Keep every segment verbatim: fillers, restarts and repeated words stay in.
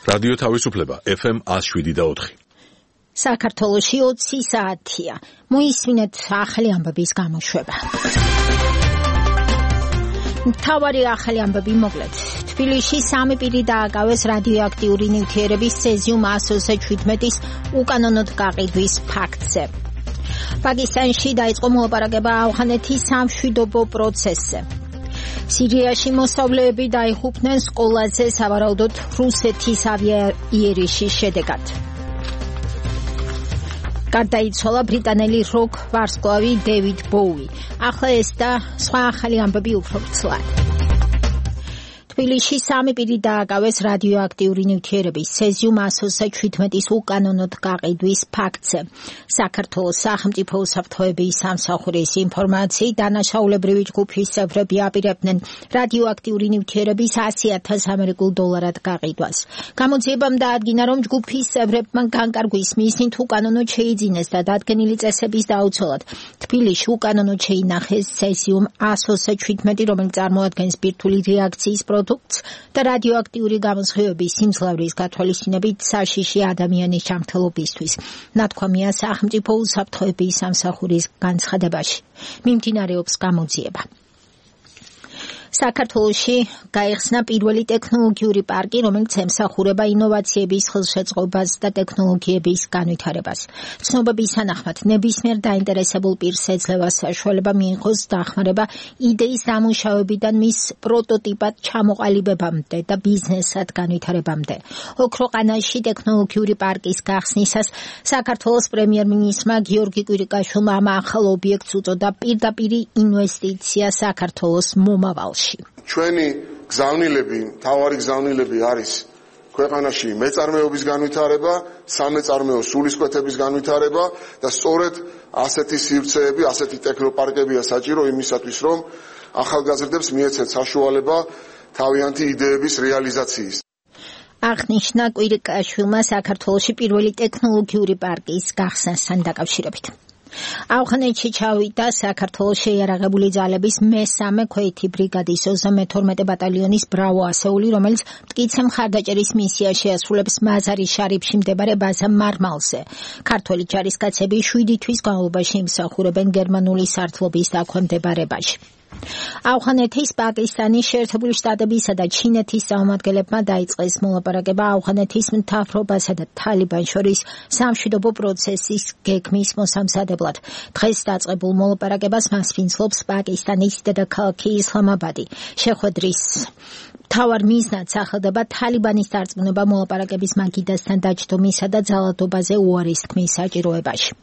რადიო თავისუფლება ეფ ემ one oh seven და four. საქართველოში ოცი საათია. მოისმინეთ ახალი ამბების გამოშვება. მთავარი ახალი ამბები მოკლედ. თბილისში სამი პირი დააკავეს რადიოაქტიური ნივთიერების ცეზიუმ one oh seven-ის უკანონოდ გაყიდვის ფაქტზე. პაკისტანში დაიწყო მოლაპარაკება ავღანეთის სამშვიდობო პროცესზე. სირიაში მოსწავლეები დაიღუპნენ სკოლაზე სავარაუდოდ რუსეთის ავიაიერიშის შედეგად. გარდაიცვალა ბრიტანელი როკ ვარსკვლავი დევიდ ბოუი. ახლა ეს და სხვა ახალი ამბები უფრო ვრცლად. თბილისში სამი პირი დააკავეს რადიოაქტიური ნივთიერების ცეზიუმ one oh seven-ის უკანონოდ გაყიდვის ფაქტზე. საქართველოს სახელმწიფო უსაფრთხოების სამსახურის ინფორმაციით დანაშაულებრივი ჯგუფის წევრები აპირებდნენ რადიოაქტიური ნივთიერების one hundred thousand ამერიკულ დოლარად გაყიდვას. გამოძიებამ დაადგინა, რომ ჯგუფის წევრებმა განკარგვის მიზნით უკანონოდ შეიძინეს და დადგენილი წესების დაუცველად თბილისში უკანონოდ შეინახეს ცეზიუმ one oh seven, რომელიც წარმოადგენს ბირთვული რეაქციის პროდუქტს და რადიოაქტიური გამოსხივების სიმძლავრის გათვალისწინებით საშიში ადამიანის ჯანმრთელობისთვის. ნათქვამია სახელმწიფო უსაფრთხოების სამსახურის განცხადებაში. მიმდინარეობს გამოძიება. საქართველოში გაიხსნა პირველი ტექნოლოგიური პარკი, რომელიც ემსახურება ინოვაციების ხელშეწყობას და ტექნოლოგიების განვითარებას. ცნობების თანახმად, ნებისმიერ დაინტერესებულ პირს ეძლევა საშუალება მიიღოს დახმარება იდეის დამუშავებიდან მის პროტოტიპად ჩამოყალიბებამდე და ბიზნესად განვითარებამდე. ოქროყანაში ტექნოლოგიური პარკის გახსნისას საქართველოს პრემიერ-მინისტრმა გიორგი კვირიკაშვილმა ამ ახალ ობიექტს უწოდა პირდაპირი ინვესტიცია საქართველოს მომავალში. ჩვენი გზავნილები, მთავარი გზავნილები არის ქვეყანაში მეწარმეობის განვითარება, სამეწარმეო სულისკვეთების განვითარება და სწორედ ასეთი სივრცეები, ასეთი ტექნოპარკებია საჭირო იმისათვის, რომ ახალგაზრდებს მიეცეთ საშუალება თავიანთი იდეების რეალიზაციის. აღნიშნა კვირიკაშვილმა საქართველოში პირველი ტექნოლოგიური პარკის გახსნასთან დაკავშირებით. ავღანეთში ჩავიდა საქართველოს შეიარაღებული ძალების მესამე ქვეითი ბრიგადის ოცდამე თორმეტე ბატალიონის ბრავო ასეული, რომელიც მტკიცე მხარდაჭერის მისიას შეასრულებს მაზარის შარიფში მდებარე ბაზა მარმალზე. ქართველი ჯარისკაცები შვიდი თვის განმავლობაში იმსახურებენ გერმანული სარდლობის დაქვემდებარებაში. ავღანეთის, პაკისტანის, შეერთებული შტატებისა და ჩინეთის წარმომადგენლებმა დაიწყეს მოლაპარაკება ავღანეთის მთავრობასა და თალიბან შორის სამშვიდობო პროცესის გეგმის მოსამზადებლად. დღეს დაწყებულ მოლაპარაკებას მასპინძლობს პაკისტანის დედაქალაქი ისლამაბადი. შეხვედრის მთავარ მიზნად სახელდება თალიბანის დარწმუნება მოლაპარაკების მაგიდასთან დაჯდომისა და ძალადობაზე უარის თქმის საჭიროებაში.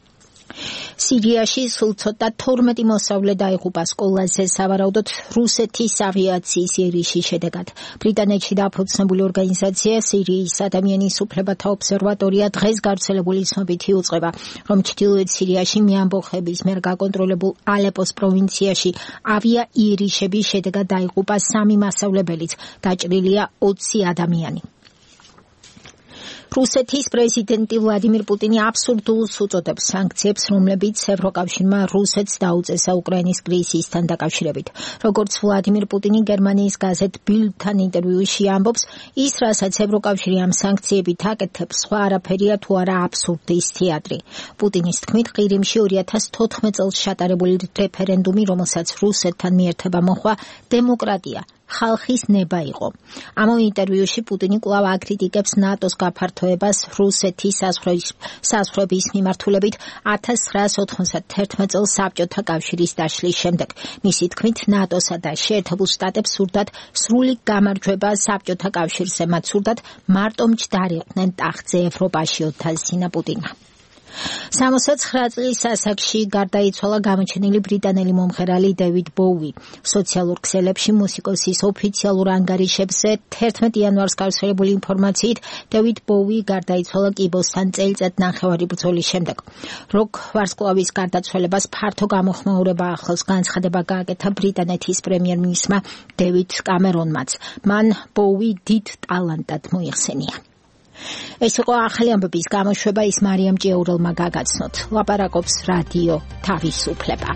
სირიაში სულ ცოტა თორმეტი მოსწავლე დაიღუპა სკოლაზე სავარაუდოდ რუსეთის ავიაციის იერიშის შედეგად. ბრიტანეთში დაფუძნებული ორგანიზაცია სირიის ადამიანის უფლებათა ობსერვატორია დღეს გავრცელებული ცნობითი უწყება, რომ ჩრდილოეთ სირიაში მეამბოხების მიერ გაკონტროლებულ ალეპოს პროვინციაში ავიაიერიშების შედეგად დაიღუპა სამი მასწავლებელიც, დაჭრილია ოცი ადამიანი. რუსეთის პრეზიდენტი ვლადიმირ პუტინი აბსურდულს უწოდებს სანქციებს, რომლებიც ევროკავშირმა რუსეთს დაუწესა უკრაინის კრიზისთან დაკავშირებით. როგორც ვლადიმირ პუტინი გერმანიის გაზეთ ბილდთან ინტერვიუში ამბობს, ის, რასაც ევროკავშირი ამ სანქციებით აკეთებს, სხვა არაფერია თუ არა აბსურდის თეატრი. პუტინის თქმით, ყირიმში ორი ათას თოთხმეტ წელს ჩატარებული რეფერენდუმი, რომელსაც რუსეთთან მიერთება მოხდა, დემოკრატია, ხალხის ნება იყო. ამავე ინტერვიუში პუტინი კვლავ აკრიტიკებს ნატოს გაფართოებას რუსეთის საზღვრების მიმართულებით ათას ცხრაას ოთხმოცდაათი წელს საბჭოთა კავშირის დაშლის შემდეგ. მისი თქმით, ნატოსა და შეერთებულ შტატებს სურდათ სრული გამარჯვება საბჭოთა კავშირზე, მათ სურდათ მარტო მჯდარიყვნენ ტახტზე ევროპაში, ოთაზინა პუტინმა. სამოცდათცხრა წლის ასაკში გარდაიცვალა გამოჩენილი ბრიტანელი მომღერალი დევიდ ბოუი. სოციალურ ქსელებში მუსიკოსის ოფიციალურ ანგარიშებზე თერთმეტი იანვარს გავრცელებული ინფორმაციით დევიდ ბოუი გარდაიცვალა კიბოსთან წელიწად ნახევარი ბრძოლის შემდეგ. როკ ვარსკვლავის გარდაცვალებას ფართო გამოხმაურება ახლავს განცხადება გააკეთა ბრიტანეთის პრემიერ-მინისტრმა დევიდ კამერონმაც. მან ბოუი დიდ ტალანტად მოიხსენია. ეს იყო ახალი ამბების გამოშვება, ის მარიამ ჭიაურელმა გაგაცნოთ. ლაპარაკობს რადიო თავისუფლება.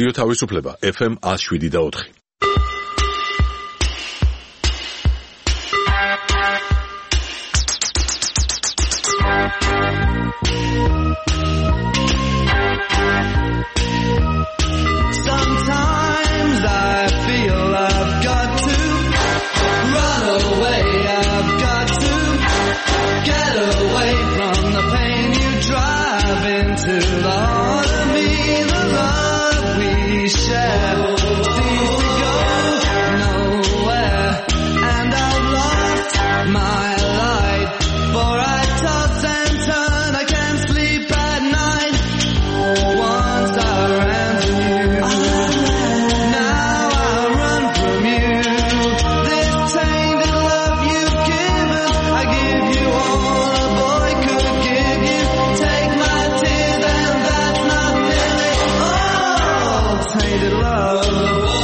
რადიო თავისუფლება ეფ ემ one oh seven point four. Sometimes I feel I've got to run away, I've got to get away from the pain you drive into the heart of me. The love we share seems to go nowhere, and I've lost my light, for I toss and turn, I can't sleep at night. Once I ran to you, now I run from you. This tainted love you've given, I give you all a boy could give you. Take my tears and that's not nearly all. Tainted love,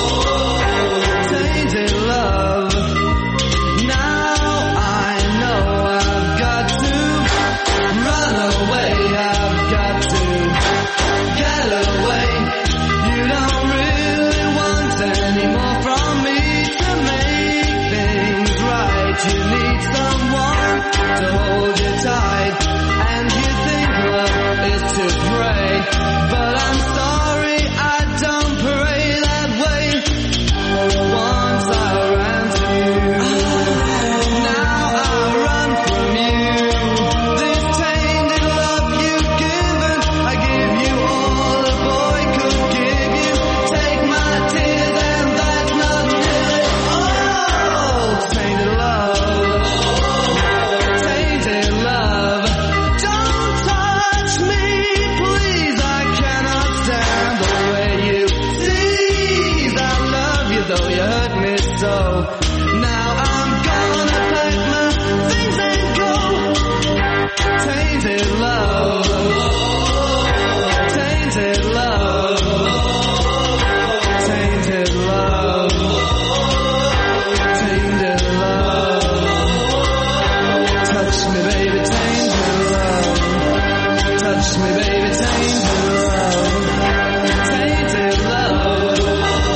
tainted love. Now I know I've got to run away, I've got to get away. You don't really want any more from me to make things right. You need someone to hold you tight, and you think love is to pray, but I'm sorry I don't pray that way. Once I ran to you, now I run from you. This tainted love you've given, I give you all a boy could give you. Take my tears and that's not nearly all. Tainted love, tainted love. Don't touch me, please, I cannot stand the way you tease. I love you though you hurt me so. Now I'm gonna pack my things and go. Tainted love, tainted love, tainted love, tainted love. Touch me, baby, tainted love. Touch me, baby, tainted love. Tainted love, tainted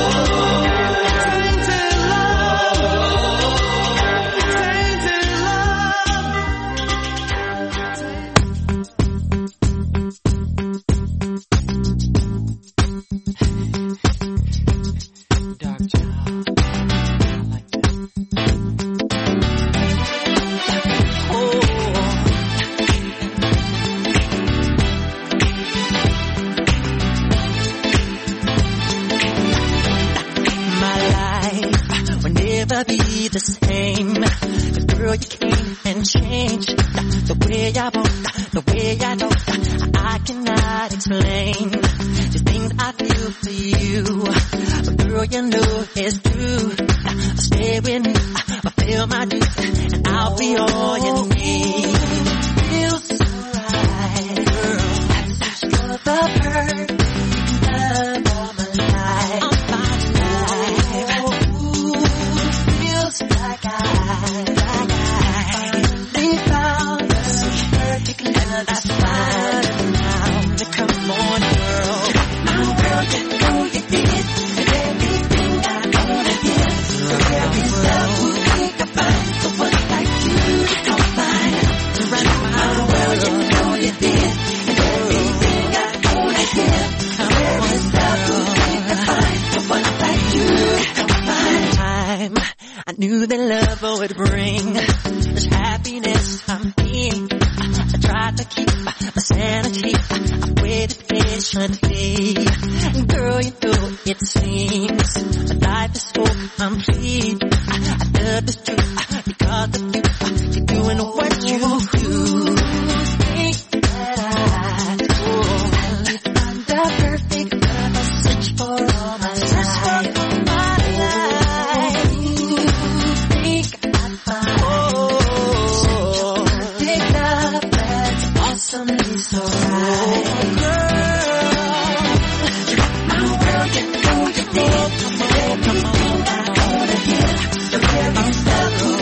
Be the same. But girl, you came and changed the way I want, the way I know. I cannot explain the things I feel for you. But girl, you know it's true. Stay with me, I feel my dues, and I'll be all you need. Feels so right, girl. That's just the perfect love of my life. Of my life. Like I, like I finally found the perfect love. That's fine now. Come on, girl. My world, you know you did. And everything I wanna give. So every love we think about, the one like you, don't find out. My world, you know you did. And everything I wanna give. So every love we think about, the one like you, don't find time. I knew that love would bring this happiness I'm in. I tried to keep my sanity. I waited patiently. Girl, you know it seems my life is so complete. I love this truth because of you. You're doing what you do. Think that I finally found the perfect love I search for all my life. Something so right, girl. You got my world, you know you did. Everything I wanna hear, the very stuff.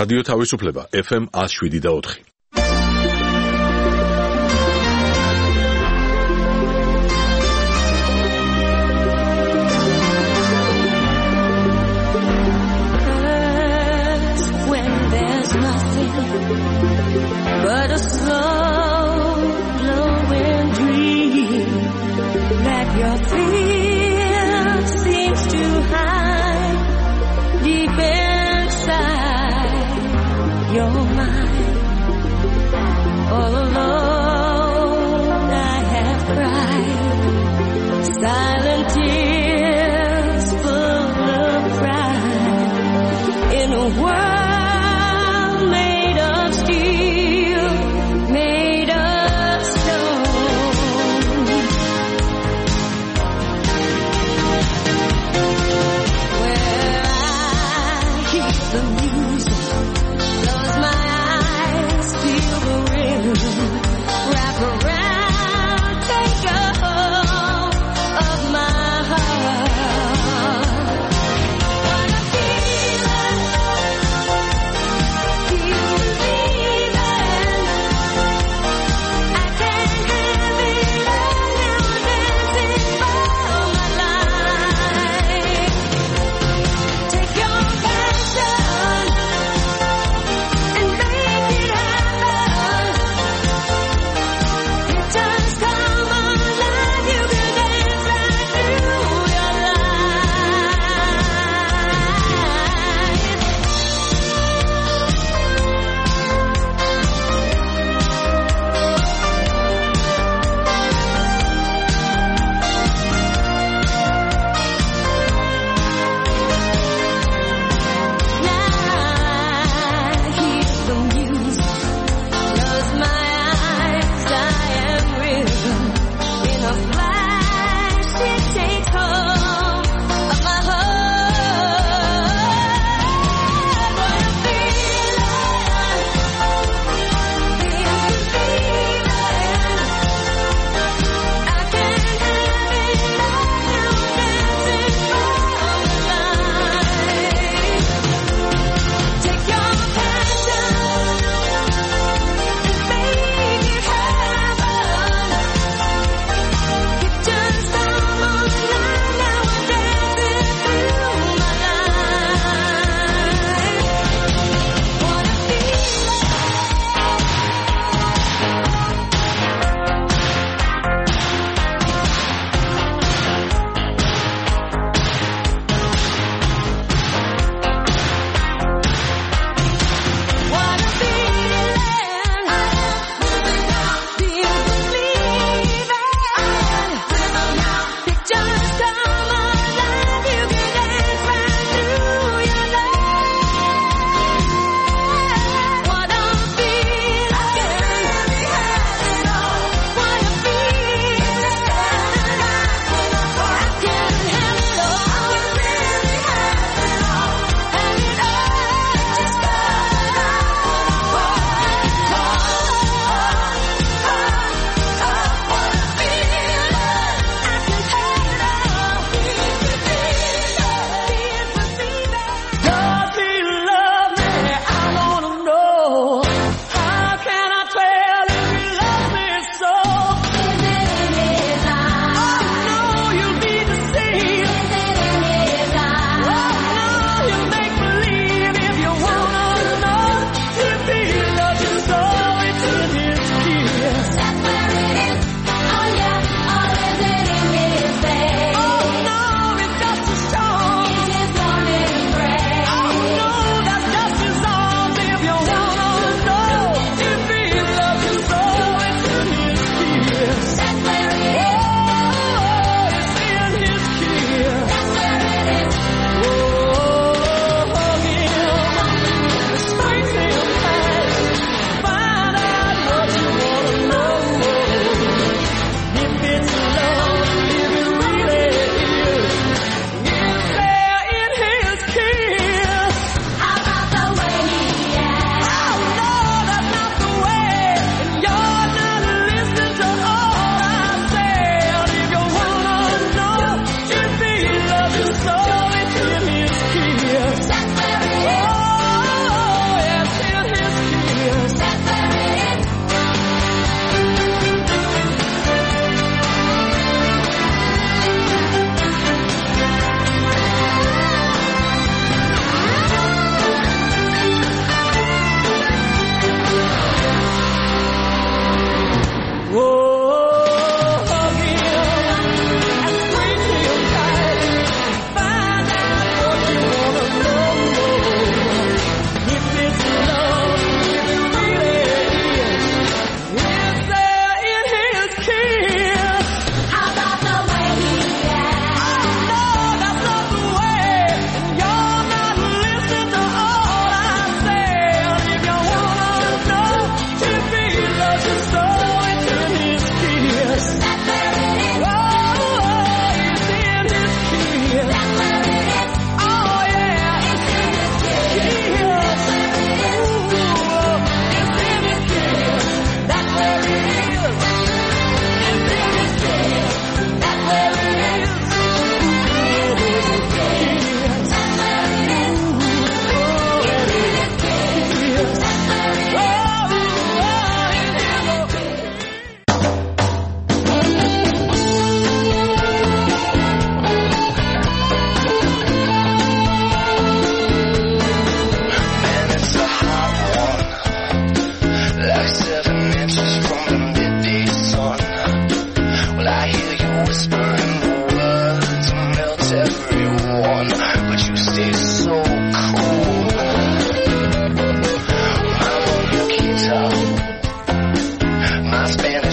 რადიო თავისუფლება ეფ ემ one oh seven და four. But a slow blowing dream that your fear seems to hide deep inside your mind. All alone I have cried silent tears full of pride in a world wrap around, take a hold of my heart.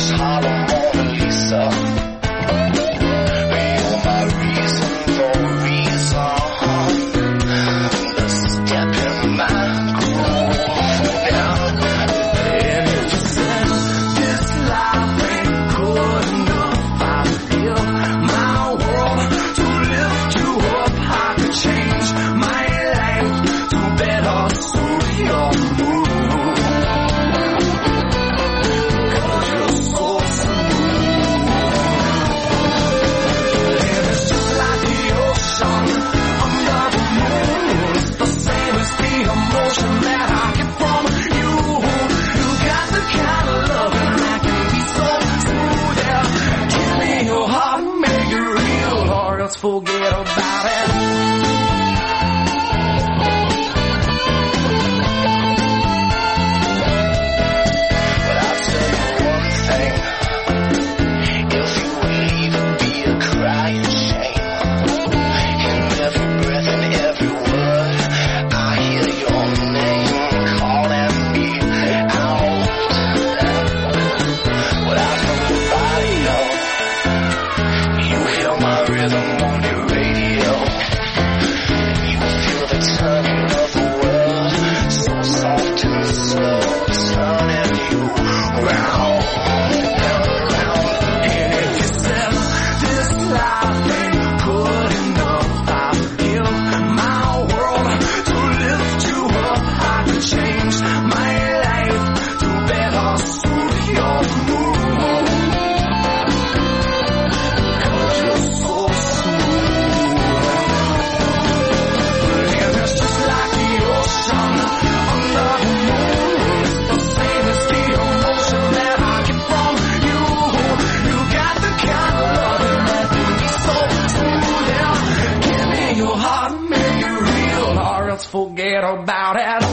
Forget about it. But I'll tell you one thing. If you leave, it'll be a crying shame. In every breath and every word, I hear your name calling me out. Without nobody know, you hear my rhythm. Turning of the world, so soft and slow, turning you round and around. And if you said this life ain't good enough, I'll give my world to lift you up. I could change my life to better suit your mood. 'Cause you're so forget about it.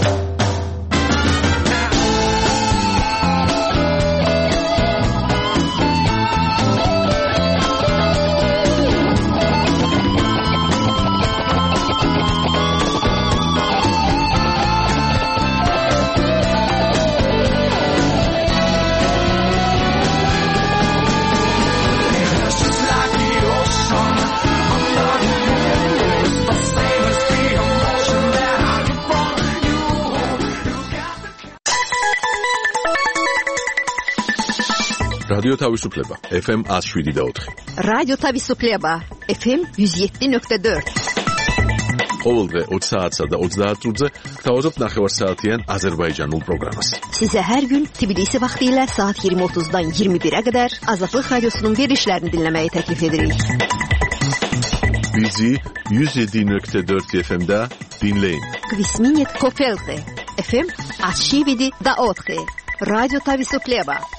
რადიო თავისუფლება ეფ ემ one oh seven point four. რადიო თავისუფლება ეფ ემ one oh seven point four. ყოველდღე opt საათსა და ოცდაათ წუთზე გთავაზობთ ნახევარსაათიან აზერბაიჯანულ პროგრამას. Size her gün Tbilisi vaxtilə saat yirmi otuzdan iyirmi birə qədər Azadlıq Radiosunun verilişlərini dinləməyi təklif edirik. Bizi one oh seven point four efe em'də dinləyin. Kvisminit Kofelte efe em one oh seven point four. Radyo Tavisupleba.